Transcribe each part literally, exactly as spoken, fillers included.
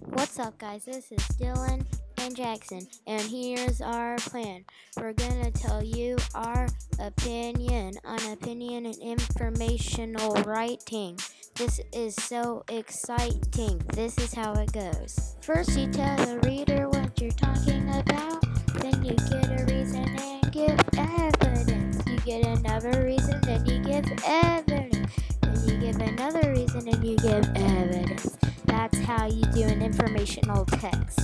What's up, guys? This is Dylan and Jackson, and here's our plan. We're gonna tell you our opinion on opinion and informational writing. This is so exciting. This is how it goes. First, you tell the reader what you're talking about, then you get a reason and give evidence. You get another reason, then you give evidence. Then you give another reason and you give evidence. That's how you do an informational text.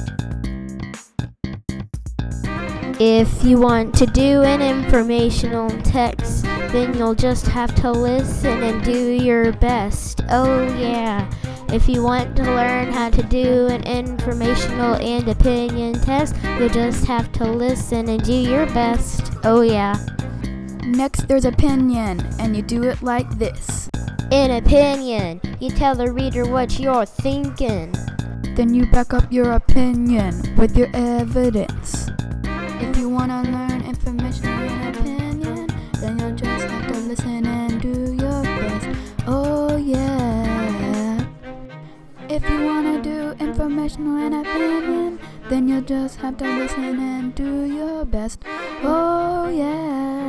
If you want to do an informational text, then you'll just have to listen and do your best. Oh yeah. If you want to learn how to do an informational and opinion text, you'll just have to listen and do your best. Oh yeah. Next, there's opinion, and you do it like this. In opinion, you tell the reader what you're thinking. Then you back up your opinion with your evidence. If you want to learn information and opinion, then you'll just have to listen and do your best. Oh yeah. If you want to do informational and opinion, then you'll just have to listen and do your best. Oh yeah.